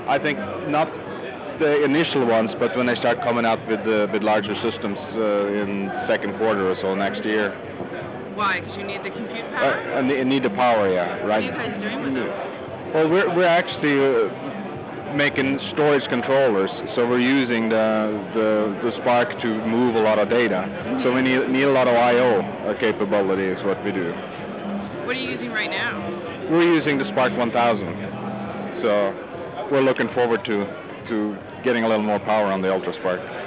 I think not the initial ones, but when they start coming out with larger systems in second quarter or so next year. Why? Because you need the compute power? And need the power, yeah, What are you right. guys doing with them? Well, we're actually making storage controllers, so we're using the Spark to move a lot of data. So we need a lot of I/O capability is what we do. What are you using right now? We're using the Spark 1000, so we're looking forward to getting a little more power on the Ultra Spark.